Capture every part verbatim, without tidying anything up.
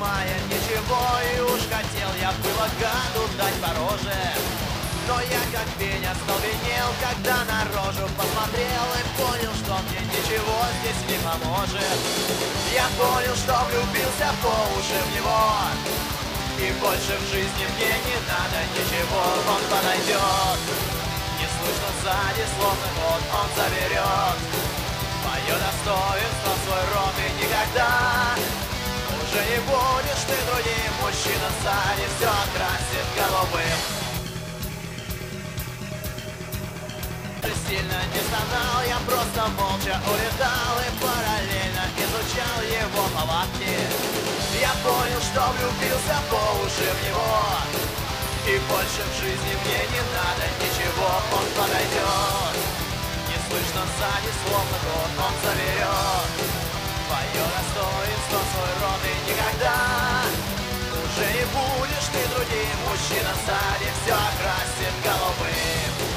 понимая ничего. И уж хотел я было гаду дать по роже, но я как пень остолбенел, когда на рожу посмотрел и понял, что мне ничего здесь не поможет. Я понял, что влюбился по уши в него, и больше в жизни мне не надо ничего. Он подойдет, не слышно сзади, словно вот он заберет мое достоинство, свой рот, и никогда уже не будешь ты другим. Мужчина сзади все окрасит голубым. Сильно не стонал, я просто молча улетал и параллельно изучал его повадки. Я понял, что влюбился по уши в него, и больше в жизни мне не надо ничего. Он подойдет, не слышно сзади, словно год он заберет твое достоинство, свой рот, и никогда уже не будешь ты другим. Мужчина сзади все окрасит голубым.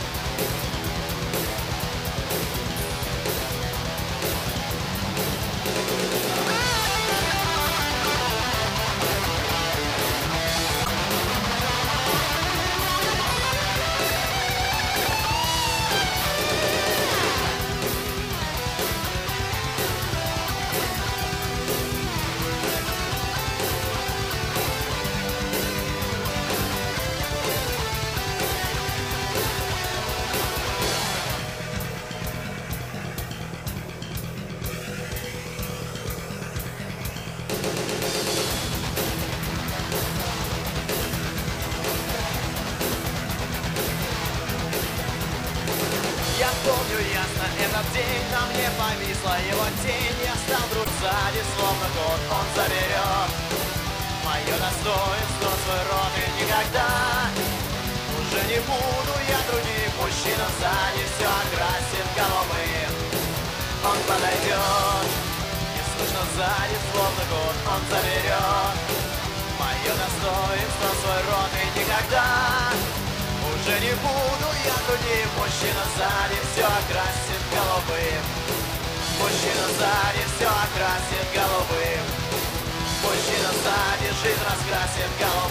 Я помню ясно этот день, на мне повисла его тень. Я стал вдруг сзади, словно год он заберет мое достоинство, свой рот, и никогда уже не буду я другим. Мужчина сзади все окрасит голубым. Он подойдет, не слышно сзади, словно год он заберет мое достоинство, свой рот, и никогда уже не буду я другим. Мужчина сзади все окрасит голубым. Мужчина сзади все окрасит голубым. Мужчина сзади жизнь раскрасит голубым.